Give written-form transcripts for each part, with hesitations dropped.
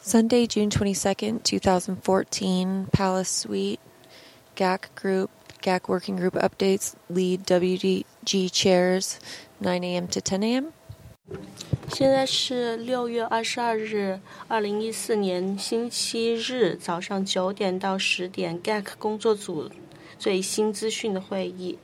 Sunday, June 22nd, 2014, Palace Suite, GAC Group, GAC Working Group Updates, Lead WDG Chairs, 9 a.m. to 10 a.m. 现在是6月22日，2014年星期日早上9点到10点 ，GAC 工作组最新资讯的会议。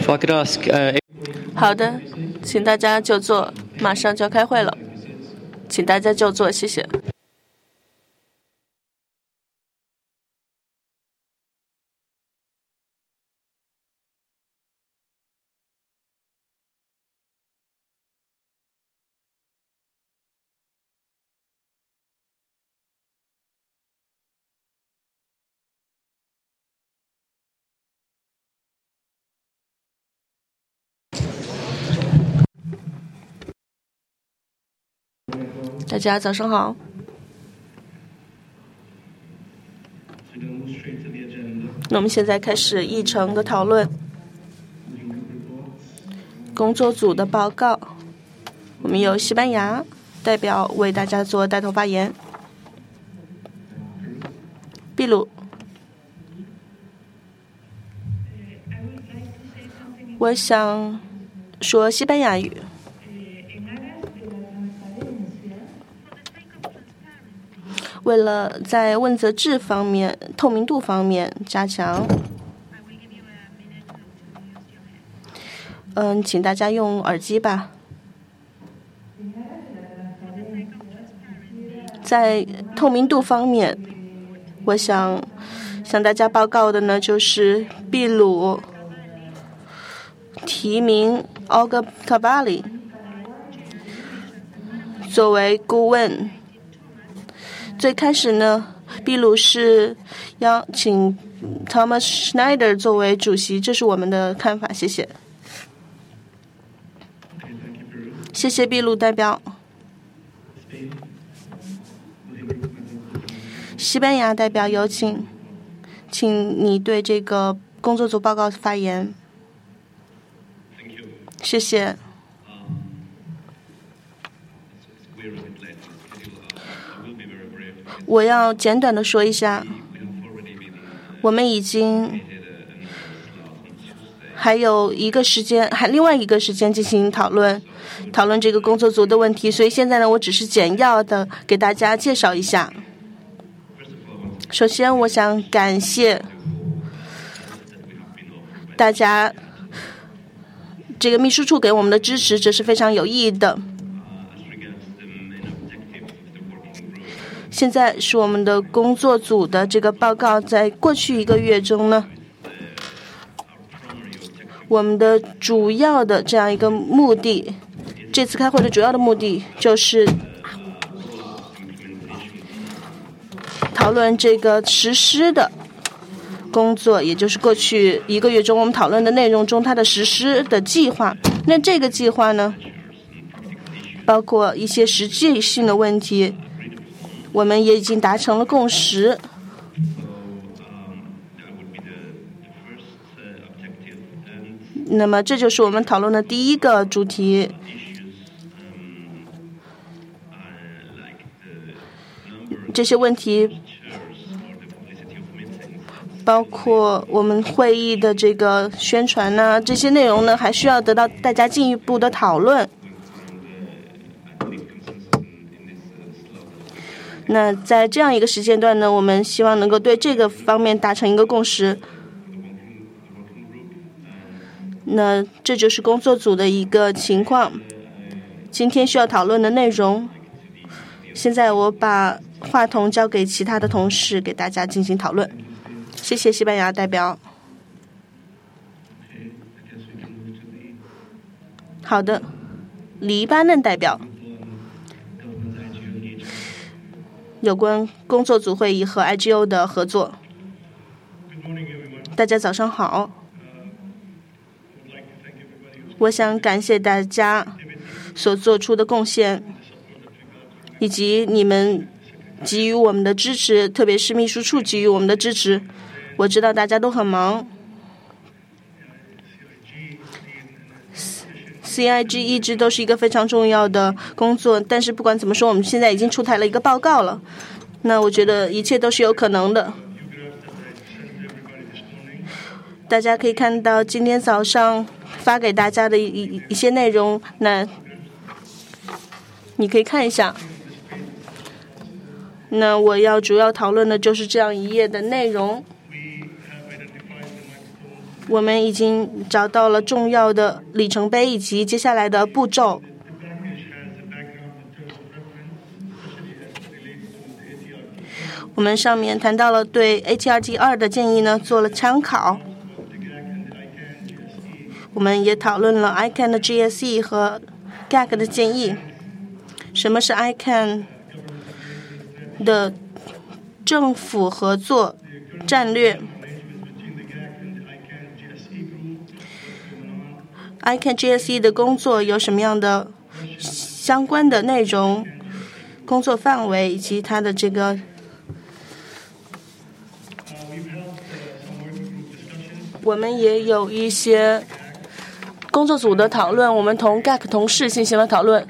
If I could ask, 好的，请大家就坐，马上就要开会了，请大家就坐，谢谢。大家早上好。那我们现在开始议程的讨论，工作组的报告。我们由西班牙代表为大家做带头发言。秘鲁，我想说西班牙语。为了在问责制方面、透明度方面加强，请大家用耳机吧。在透明度方面，我想向大家报告的呢，就是秘鲁提名 Olga Tabali 作为顾问。最开始呢，秘鲁是邀请 Thomas Schneider 作为主席，这是我们的看法。谢谢。谢谢秘鲁代表。西班牙代表有请，请你对这个工作组报告发言。谢谢。我要简短的说一下，我们已经还有另外一个时间进行讨论这个工作组的问题，所以现在呢，我只是简要的给大家介绍一下。首先，我想感谢大家这个秘书处给我们的支持，这是非常有意义的。现在是我们的工作组的这个报告，在过去1个月中呢，我们的主要的这样一个目的，这次开会的主要的目的就是讨论这个实施的工作，也就是过去1个月中我们讨论的内容中它的实施的计划。那这个计划呢，包括一些实际性的问题，我们也已经达成了共识。那么这就是我们讨论的第一个主题。这些问题包括我们会议的这个宣传呢，这些内容呢还需要得到大家进一步的讨论。那在这样一个时间段呢，我们希望能够对这个方面达成一个共识。那这就是工作组的一个情况，今天需要讨论的内容。现在我把话筒交给其他的同事，给大家进行讨论。谢谢西班牙代表。好的，黎巴嫩代表。有关工作组会议和 IGO 的合作。大家早上好。我想感谢大家所做出的贡献，以及你们给予我们的支持，特别是秘书处给予我们的支持。我知道大家都很忙。CIG 一直都是一个非常重要的工作，但是不管怎么说，我们现在已经出台了一个报告了。那我觉得一切都是有可能的。大家可以看到今天早上发给大家的一些内容，那你可以看一下。那我要主要讨论的就是这样一页的内容。 我们已经找到了重要的里程碑以及接下来的步骤。我们上面谈到了对 ATRT2 的建议呢做了参考，我们也讨论了 ICANN 的 GSE 和 GAC 的建议。什么是 ICANN 的政府合作战略？ICANN GSE 的工作有什么样的相关的内容、工作范围以及它的这个我们也有一些工作组的讨论，我们同 GAC 同事进行了讨论，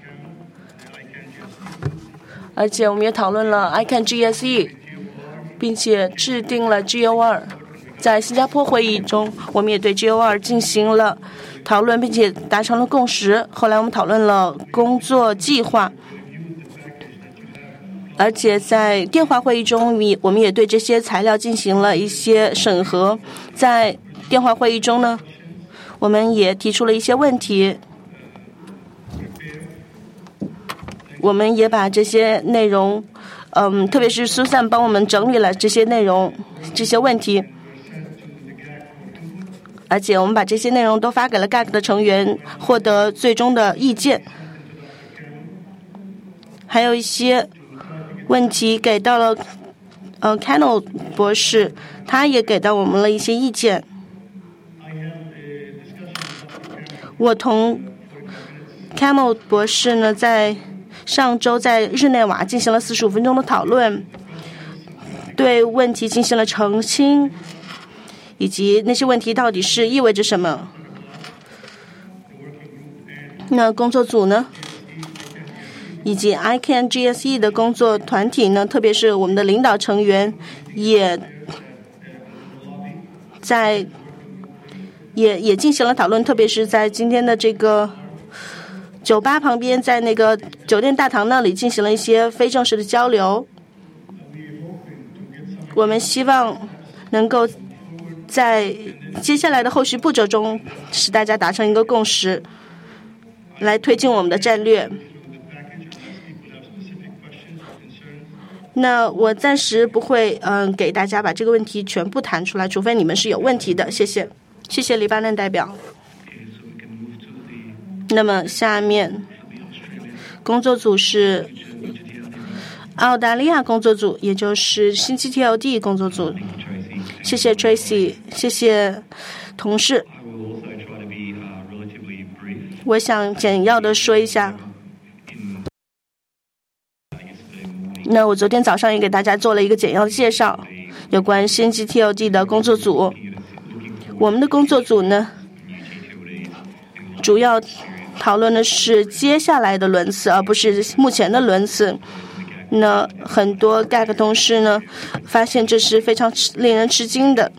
而且我们也讨论了 ICANN GSE， 并且制定了 GOR。在新加坡会议中，我们也对 GOR 进行了讨论，并且达成了共识。后来我们讨论了工作计划，而且在电话会议中，我们也对这些材料进行了一些审核。在电话会议中呢，我们也提出了一些问题，我们也把这些内容，特别是苏珊帮我们整理了这些内容、这些问题。而且我们把这些内容都发给了 GAC 的成员，获得最终的意见。还有一些问题给到了Cano 博士，他也给到我们了一些意见。我同 Cano 博士呢，在上周在日内瓦进行了45分钟的讨论，对问题进行了澄清。以及那些问题到底是意味着什么？那工作组呢，以及 ICANN GSE 的工作团体呢，特别是我们的领导成员，也进行了讨论，特别是在今天的这个酒吧旁边，在那个酒店大堂那里进行了一些非正式的交流。我们希望能够在接下来的后续步骤中，使大家达成一个共识，来推进我们的战略。那我暂时不会给大家把这个问题全部谈出来，除非你们是有问题的。谢谢，谢谢黎巴嫩代表。那么下面工作组是澳大利亚工作组，也就是新期 TLD 工作组。谢谢 Tracy， 谢谢同事。我想简要的说一下，那我昨天早上也给大家做了一个简要的介绍，有关先期 TLD 的工作组。我们的工作组呢，主要讨论的是接下来的轮次，而不是目前的轮次。那很多 GAC 同事呢，发现这是非常令人吃惊的。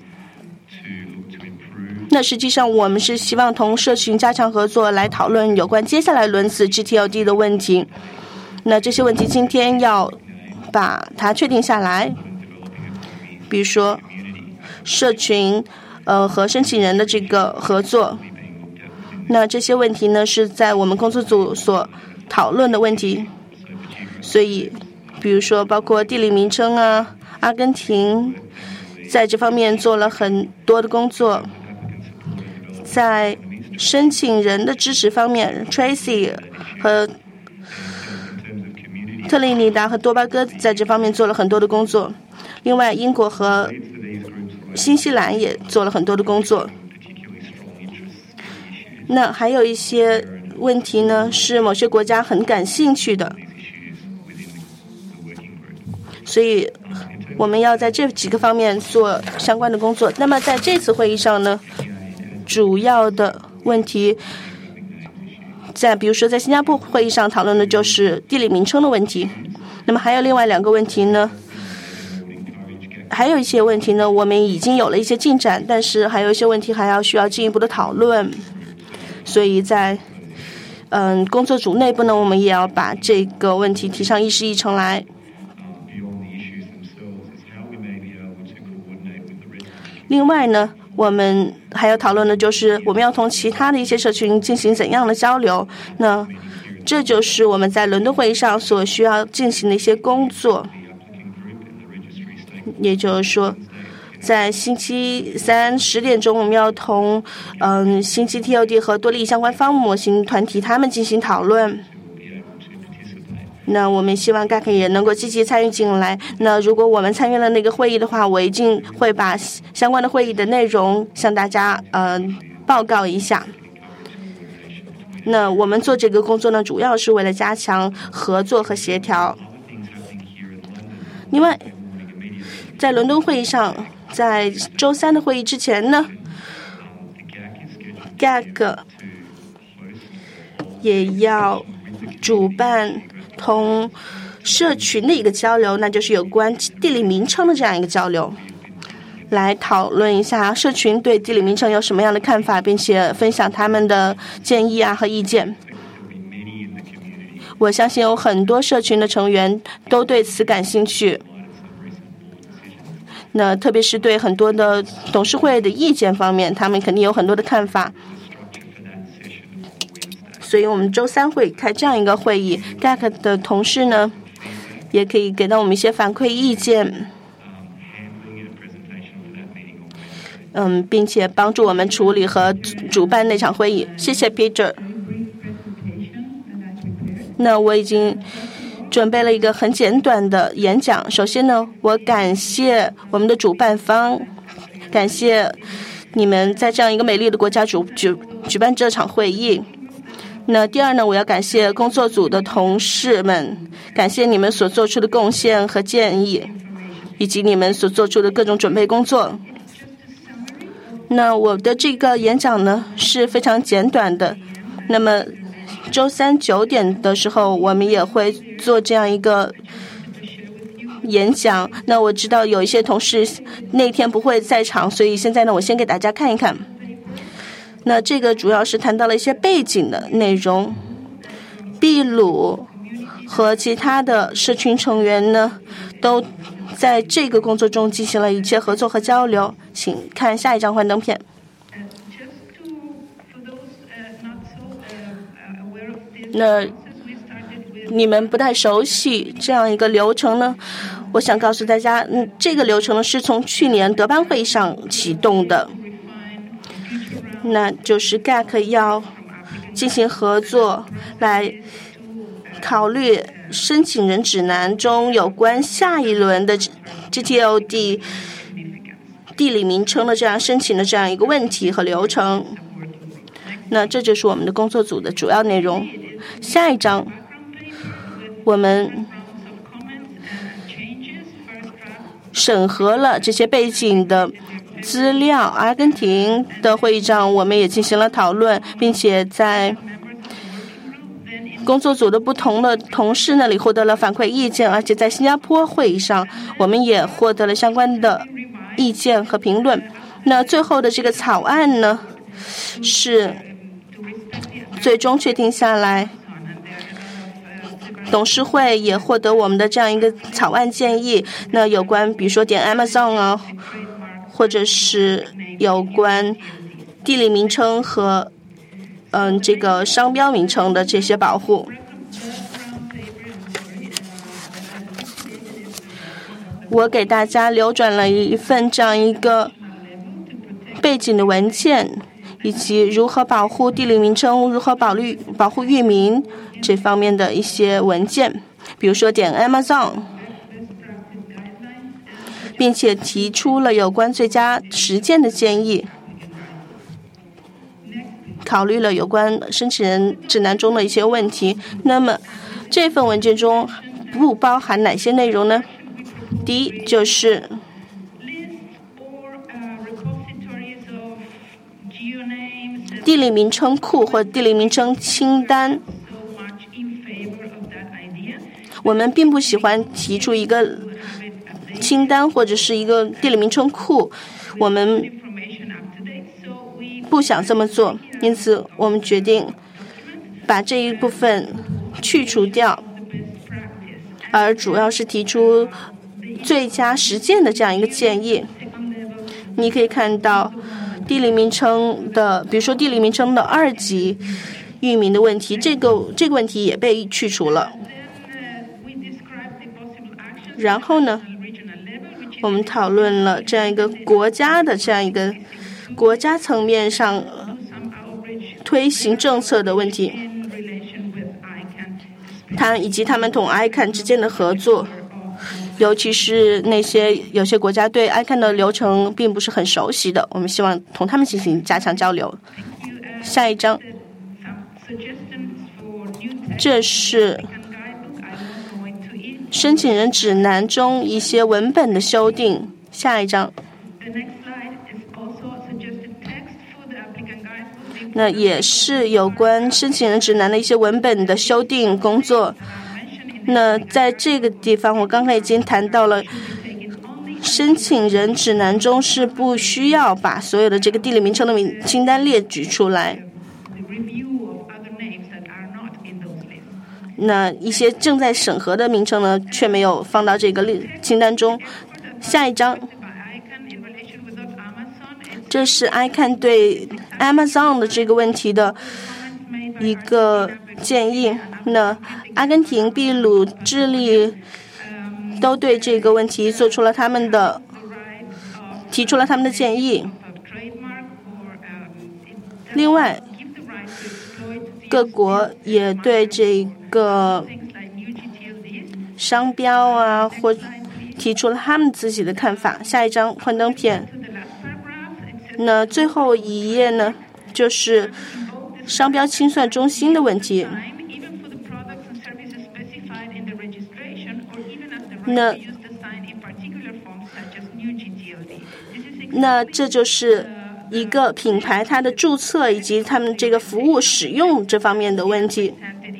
那实际上我们是希望同社群加强合作，来讨论有关接下来轮次 GTLD 的问题。那这些问题今天要把它确定下来，比如说社群和申请人的这个合作。那这些问题呢，是在我们工作组所讨论的问题。所以比如说包括地理名称啊，阿根廷在这方面做了很多的工作。在申请人的支持方面， Tracy 和特立尼达和多巴哥在这方面做了很多的工作。另外英国和新西兰也做了很多的工作。那还有一些问题呢，是某些国家很感兴趣的，所以我们要在这几个方面做相关的工作。那么在这次会议上呢，主要的问题比如说在新加坡会议上讨论的就是地理名称的问题。那么还有另外两个问题呢，还有一些问题呢，我们已经有了一些进展，但是还有一些问题还需要进一步的讨论。所以在工作组内部呢，我们也要把这个问题提上议事议程来。另外呢， 我们还要讨论的就是我们要同其他的一些社群进行怎样的交流。那这就是我们在伦敦会议上所需要进行的一些工作。也就是说，在星期三10点钟，我们要同星期 TOD 和多利益相关方模型团体他们进行讨论。那我们希望 GAC 也能够积极参与进来。那如果我们参与了那个会议的话，我一定会把相关的会议的内容向大家报告一下。那我们做这个工作呢，主要是为了加强合作和协调。另外，在伦敦会议上，在周三的会议之前呢 ，GAC 也要主办同社群的一个交流，那就是有关地理名称的这样一个交流，来讨论一下社群对地理名称有什么样的看法，并且分享他们的建议和意见。我相信有很多社群的成员都对此感兴趣，那特别是对很多的董事会的意见方面，他们肯定有很多的看法。所以我们周三会开这样一个会议 ，GAC 的同事呢，也可以给到我们一些反馈意见，并且帮助我们处理和主办那场会议。谢谢 Peter。那我已经准备了一个很简短的演讲。首先呢，我感谢我们的主办方，感谢你们在这样一个美丽的国家举办这场会议。那第二呢，我要感谢工作组的同事们，感谢你们所做出的贡献和建议，以及你们所做出的各种准备工作。那我的这个演讲呢是非常简短的。那么周三9点的时候，我们也会做这样一个演讲。那我知道有一些同事那天不会在场，所以现在呢，我先给大家看一看。那这个主要是谈到了一些背景的内容。秘鲁和其他的社群成员呢，都在这个工作中进行了一切合作和交流。请看下一张幻灯片。那你们不太熟悉这样一个流程呢，我想告诉大家，这个流程呢是从去年德班会上启动的。那就是 GAC 要进行合作，来考虑申请人指南中有关下一轮的 GTOD 地理名称的这样申请的这样一个问题和流程。那这就是我们的工作组的主要内容。下一章，我们审核了这些背景的资料。阿根廷的会议上，我们也进行了讨论，并且在工作组的不同的同事那里获得了反馈意见，而且在新加坡会议上，我们也获得了相关的意见和评论。那最后的这个草案呢，是最终确定下来，董事会也获得我们的这样一个草案建议。那有关比如说点 Amazon 或者是有关地理名称和这个商标名称的这些保护。我给大家流转了一份这样一个背景的文件，以及如何保护地理名称、如何保护域名这方面的一些文件，比如说点 Amazon， 并且提出了有关最佳实践的建议，考虑了有关申请人指南中的一些问题。那么这份文件中不包含哪些内容呢？第一就是地理名称库或地理名称清单。我们并不喜欢提出一个清单或者是一个地理名称库，我们不想这么做，因此我们决定把这一部分去除掉，而主要是提出最佳实践的这样一个建议。你可以看到地理名称的，比如说地理名称的2级域名的问题，这个问题也被去除了。然后呢，我们讨论了这样一个国家的这样一个国家层面上推行政策的问题，以及他们同 ICANN 之间的合作，尤其是有些国家对 ICANN 的流程并不是很熟悉的，我们希望同他们进行加强交流。下一章，这是申请人指南中一些文本的修订。下一章，那也是有关申请人指南的一些文本的修订工作。那在这个地方，我刚才已经谈到了，申请人指南中是不需要把所有的这个地理名称的清单列举出来。那一些正在审核的名称呢，却没有放到这个清单中。下一章，这是 ICANN 对 Amazon 的这个问题的一个建议。那阿根廷、秘鲁、智利都对这个问题提出了他们的建议。另外，各国也对这个商标啊，或提出了他们自己的看法。下一张幻灯片。那最后一页呢，就是商标清算中心的问题。那这就是一个品牌它的注册以及他们这个服务使用这方面的问题。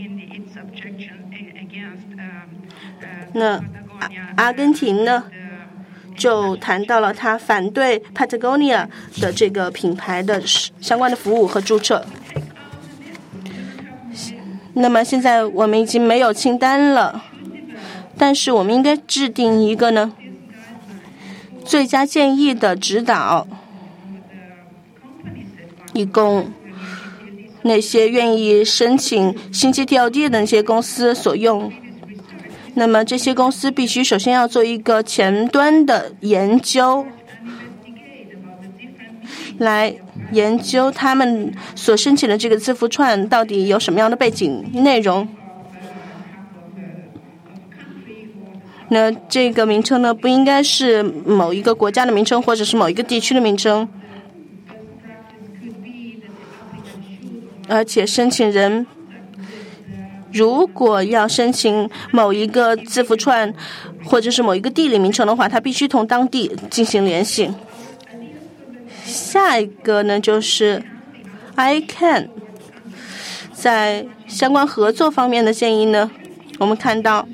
那阿根廷呢，就谈到了他反对 Patagonia 的这个品牌的相关的服务和注册。那么现在我们已经没有清单了，但是我们应该制定一个呢最佳建议的指导，以供那些愿意申请星际 TLD 的那些公司所用。那么这些公司必须首先要做一个前端的研究，来研究他们所申请的这个字符串到底有什么样的背景内容。那这个名称呢，不应该是某一个国家的名称，或者是某一个地区的名称，而且申请人如果要申请某一个字符串或者是某一个地理名称的话，他必须同当地进行联系。下一个呢，就是 ICANN 在相关合作方面的建议呢，我们看到，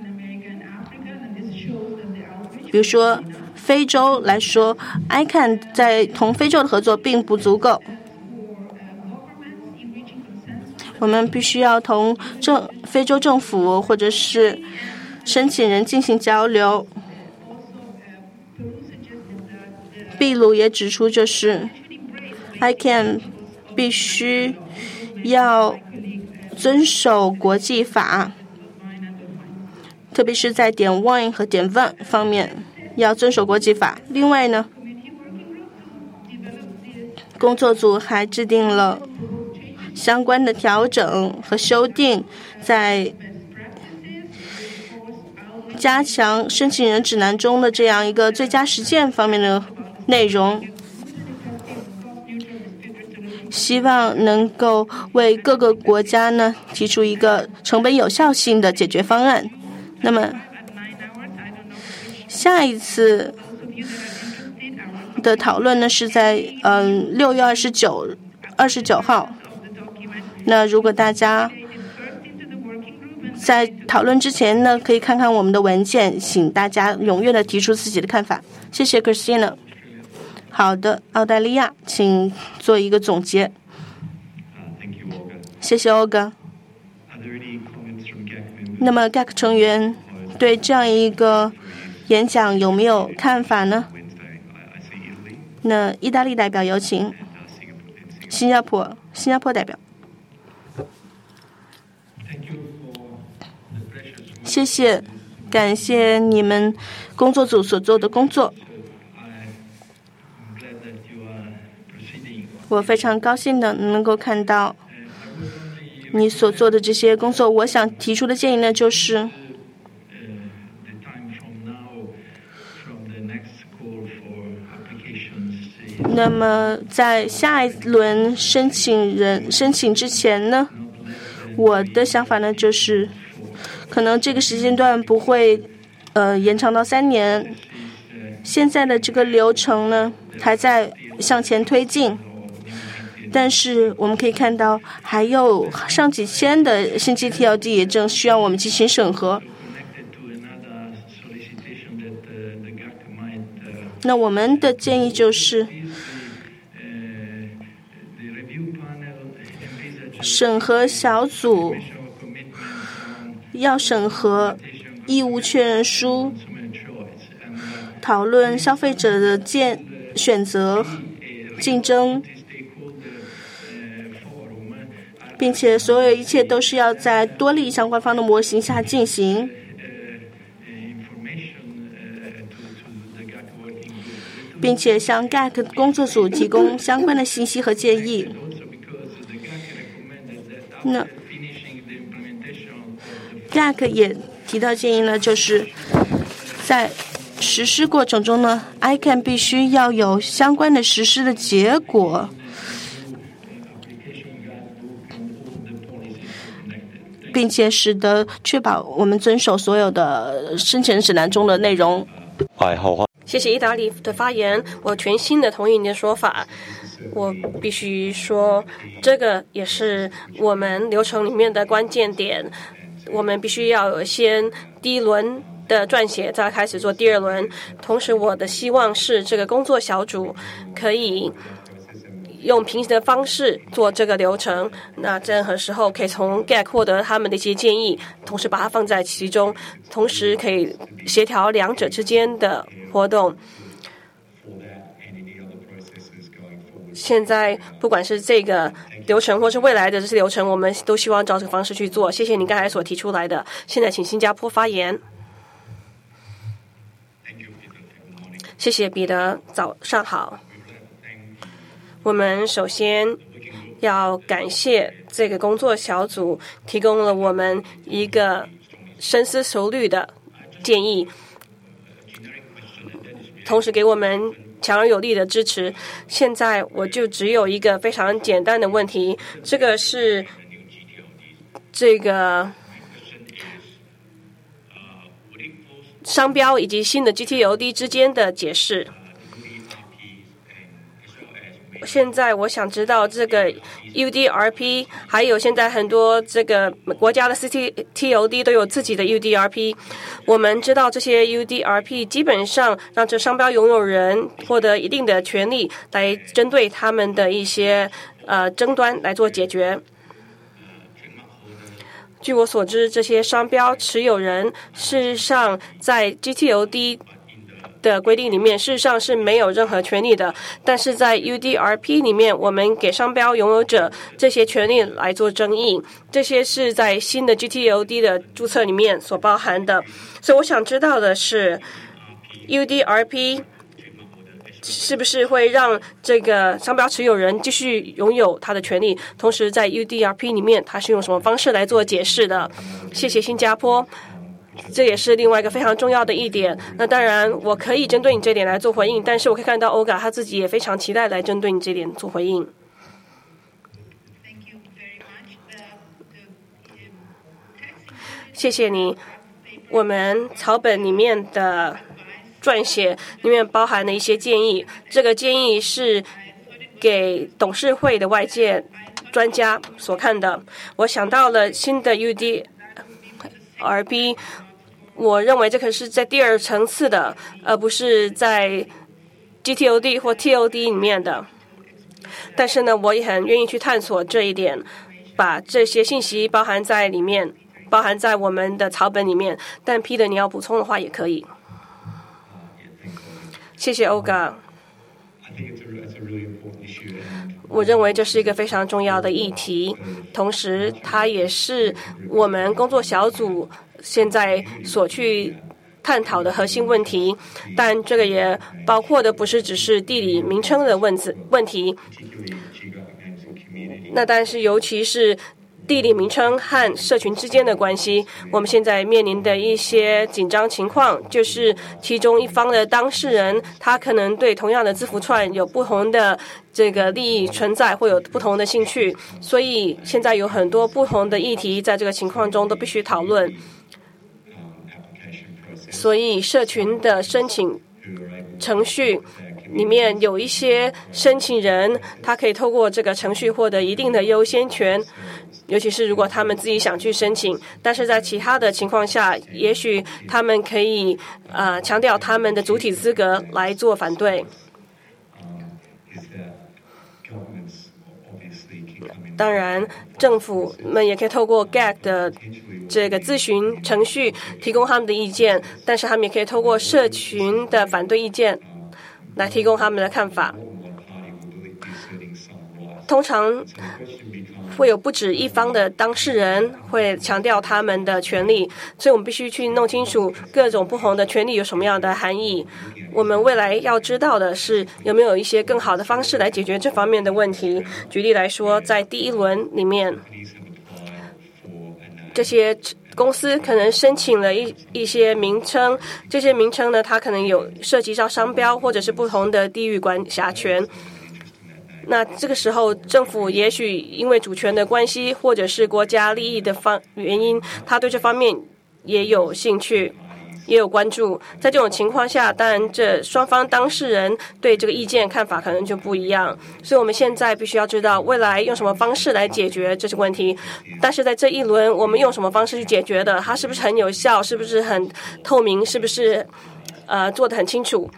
比如说非洲来说， ICANN 在同非洲的合作并不足够，我们必须要同非洲政府或者是申请人进行交流。秘鲁也指出，就是 ICANN 必须要遵守国际法，特别是在点 wine 和点 van 方面要遵守国际法。另外呢，工作组还制定了相关的调整和修订，在加强申请人指南中的这样一个最佳实践方面的内容，希望能够为各个国家呢提出一个成本有效性的解决方案。那么下一次的讨论呢是在6月29号。那如果大家在讨论之前呢，可以看看我们的文件，请大家踊跃的提出自己的看法。谢谢 Christina。 好的，澳大利亚请做一个总结。谢谢 Olga。 那么 GAC 成员对这样一个演讲有没有看法呢？ 那意大利代表有请。新加坡代表。谢谢，感谢你们工作组所做的工作。我非常高兴的能够看到你所做的这些工作。我想提出的建议呢，就是那么在下一轮申请之前呢，我的想法呢就是可能这个时间段不会延长到3年。现在的这个流程呢还在向前推进，但是我们可以看到还有上几千的新 GTLD 也正需要我们进行审核。那我们的建议就是审核小组要审核义务确认书，讨论消费者的选择、竞争，并且所有一切都是要在多利相关方的模型下进行。并且向 GAC 工作组提供相关的信息和建议。那 GAC 也提到建议呢，就是在实施过程中呢 ，ICANN 必须要有相关的实施的结果，并且确保我们遵守所有的生前指南中的内容。 谢谢意大利的发言，我全心的同意你的说法。我必须说，这个也是我们流程里面的关键点。我们必须要先第一轮的撰写，再开始做第2轮。同时，我的希望是这个工作小组可以用平行的方式做这个流程，那任何时候可以从 GAC 获得他们的一些建议，同时把它放在其中，同时可以协调两者之间的活动。现在不管是这个流程或是未来的这些流程，我们都希望照这个方式去做。谢谢你刚才所提出来的。现在请新加坡发言。谢谢彼得，早上好。我们首先要感谢这个工作小组提供了我们一个深思熟虑的建议，同时给我们强而有力的支持。现在我就只有一个非常简单的问题，这个是这个商标以及新的 GTLD 之间的解释。现在我想知道这个 UDRP， 还有现在很多这个国家的 CTLD 都有自己的 UDRP。我们知道这些 UDRP 基本上让这商标拥有人获得一定的权利，来针对他们的一些争端来做解决。据我所知，这些商标持有人事实上在 GTLD 的规定里面事实上是没有任何权利的，但是在 UDRP 里面我们给商标拥有者这些权利来做争议，这些是在新的 GTLD 的注册里面所包含的。所以我想知道的是 UDRP 是不是会让这个商标持有人继续拥有他的权利，同时在 UDRP 里面他是用什么方式来做解释的。谢谢新加坡，这也是另外一个非常重要的一点。那当然我可以针对你这点来做回应，但是我可以看到欧嘎他自己也非常期待来针对你这点做回应。谢谢你。我们草本里面的撰写里面包含了一些建议，这个建议是给董事会的外界专家所看的。我想到了新的 UDRP， 我认为这可是在第2层次的，而不是在 GTLD 或 TLD 里面的。但是呢，我也很愿意去探索这一点，把这些信息包含在里面，包含在我们的草本里面。但 Peter 你要补充的话也可以。谢谢欧嘎。 我认为这是一个非常重要的议题，同时它也是我们工作小组现在所去探讨的核心问题，但这个也包括的不是只是地理名称的问题，那但是尤其是地理名称和社群之间的关系，我们现在面临的一些紧张情况，就是其中一方的当事人，他可能对同样的字符串有不同的这个利益存在，会有不同的兴趣，所以现在有很多不同的议题在这个情况中都必须讨论。所以社群的申请程序里面有一些申请人，他可以透过这个程序获得一定的优先权，尤其是如果他们自己想去申请，但是在其他的情况下，也许他们可以强调他们的主体资格来做反对。当然，政府们也可以透过 GAC 的这个咨询程序提供他们的意见，但是他们也可以透过社群的反对意见来提供他们的看法。通常会有不止一方的当事人会强调他们的权利，所以我们必须去弄清楚各种不同的权利有什么样的含义。我们未来要知道的是，有没有一些更好的方式来解决这方面的问题。举例来说，在第一轮里面，这些公司可能申请了一些名称，这些名称呢，它可能有涉及到商标或者是不同的地域管辖权。那这个时候，政府也许因为主权的关系，或者是国家利益的原因，他对这方面也有兴趣，也有关注。在这种情况下，当然这双方当事人对这个意见看法可能就不一样。所以我们现在必须要知道未来用什么方式来解决这些问题。但是在这一轮，我们用什么方式去解决的？它是不是很有效？是不是很透明？是不是做得很清楚？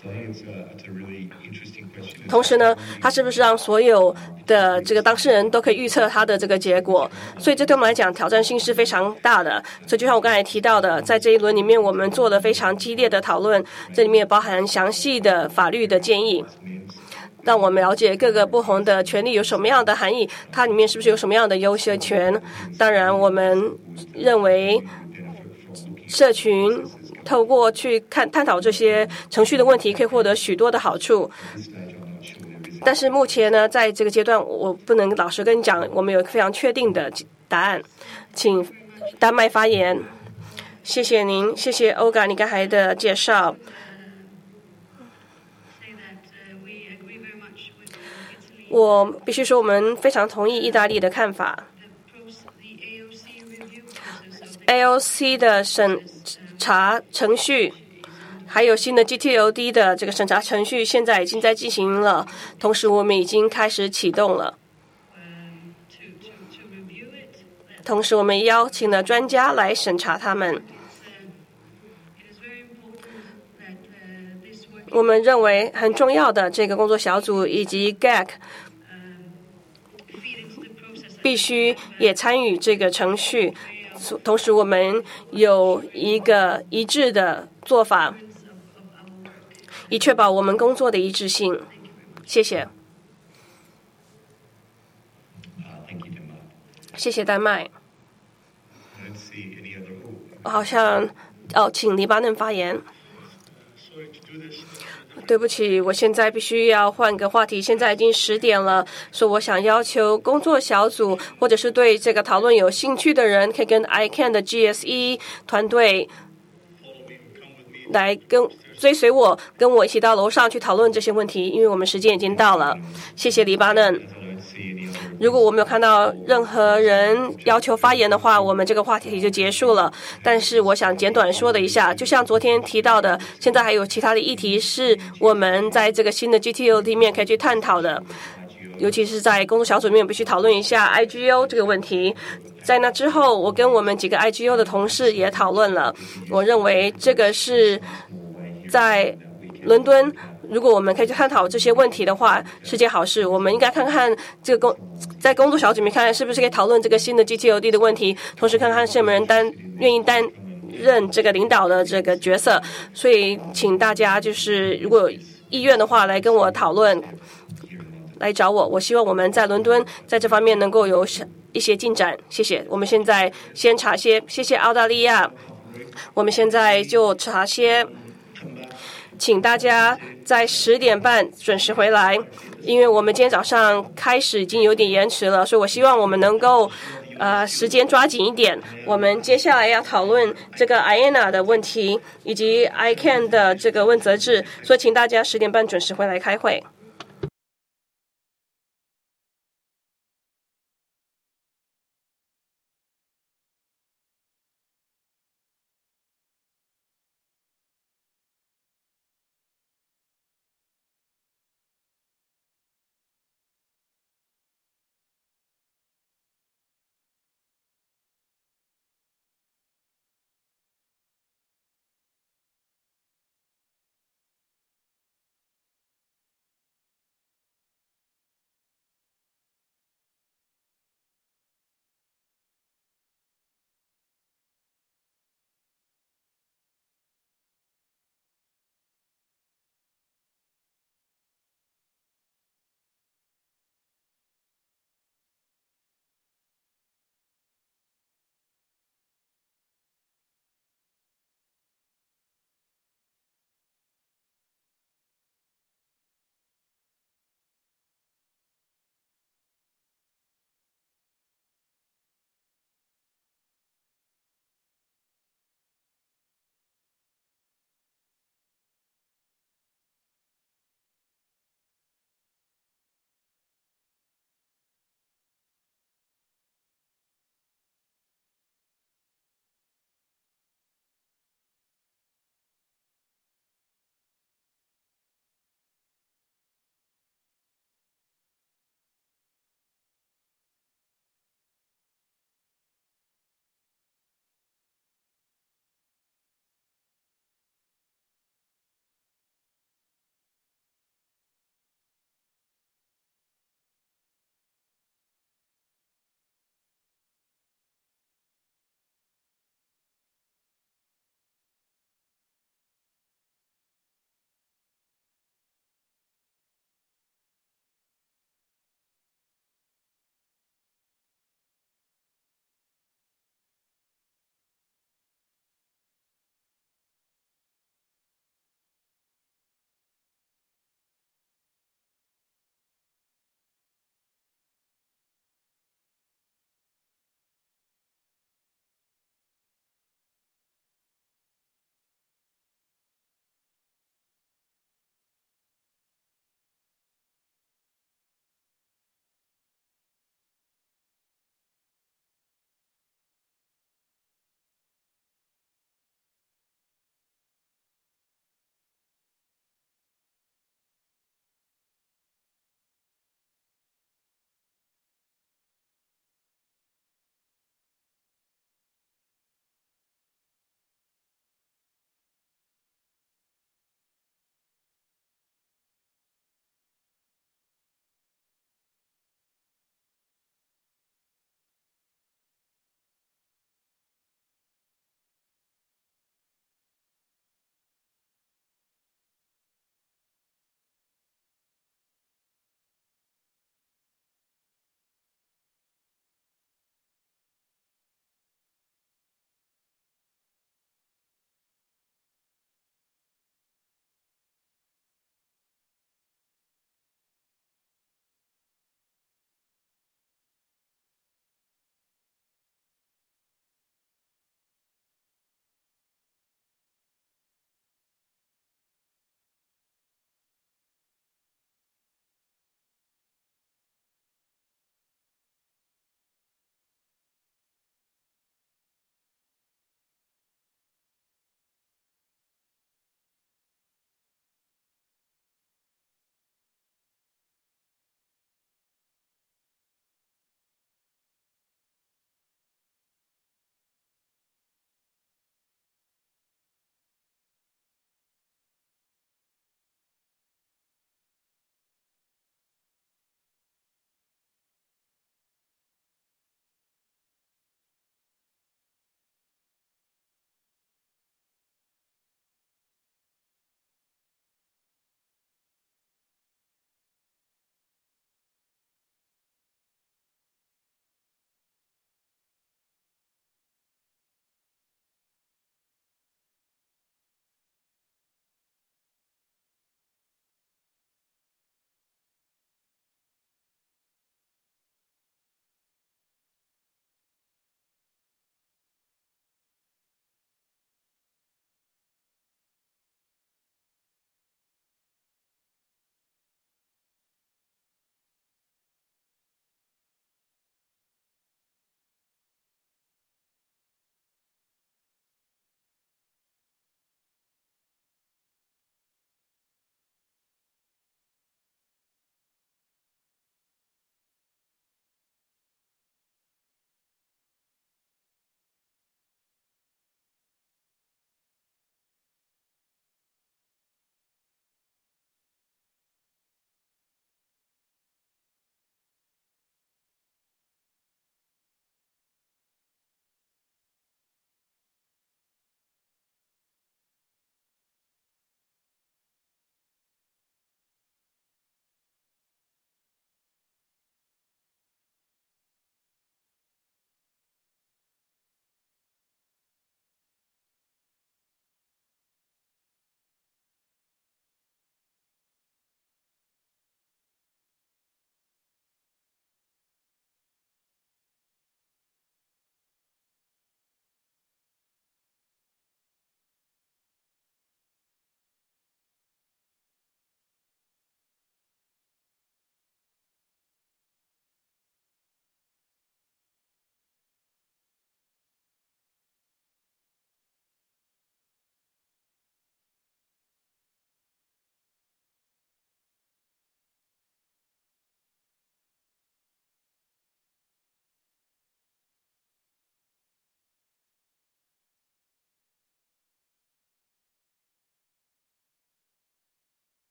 同时呢，它是不是让所有的这个当事人都可以预测它的这个结果？所以这对我们来讲挑战性是非常大的。所以就像我刚才提到的，在这一轮里面，我们做了非常激烈的讨论，这里面也包含详细的法律的建议，让我们了解各个不同的权利有什么样的含义，它里面是不是有什么样的优先权。当然，我们认为社群透过去探讨这些程序的问题，可以获得许多的好处。但是目前呢，在这个阶段，我不能老实跟你讲，我们有非常确定的答案。请丹麦发言。谢谢您，谢谢欧嘎你刚才的介绍。我必须说，我们非常同意意大利的看法。AOC 的审查程序，还有新的 GTOD 的这个审查程序，现在已经在进行了，同时我们已经开始启动了。同时，我们邀请了专家来审查他们。我们认为很重要的这个工作小组以及 GAC 必须也参与这个程序。同时，我们有一个一致的做法，以确保我们工作的一致性。谢谢。谢谢丹麦。好像请黎巴嫩发言。对不起，我现在必须要换个话题。现在已经10点了，所以我想要求工作小组或者是对这个讨论有兴趣的人，可以跟 ICANN 的 GSE 团队来追随我，跟我一起到楼上去讨论这些问题，因为我们时间已经到了。谢谢黎巴嫩。如果我没有看到任何人要求发言的话，我们这个话题就结束了。但是我想简短说的一下，就像昨天提到的，现在还有其他的议题是我们在这个新的 GTO 里面可以去探讨的，尤其是在工作小组里面必须讨论一下 IGO 这个问题。在那之后，我跟我们几个 IGO 的同事也讨论了，我认为这个是在伦敦，如果我们可以去探讨这些问题的话，是件好事。我们应该看看这个在工作小组里面看看是不是可以讨论这个新的 GTOD 的问题，同时看看是有没有人愿意担任这个领导的这个角色。所以请大家就是如果有意愿的话来跟我讨论， 来找我。我希望我们在伦敦在这方面能够有一些进展。谢谢。我们现在先茶歇，谢谢澳大利亚。我们现在就茶歇，请大家在10点半准时回来，因为我们今天早上开始已经有点延迟了，所以我希望我们能够时间抓紧一点。我们接下来要讨论这个 IANA 的问题以及 ICANN 的这个问责制，所以请大家10点半准时回来开会。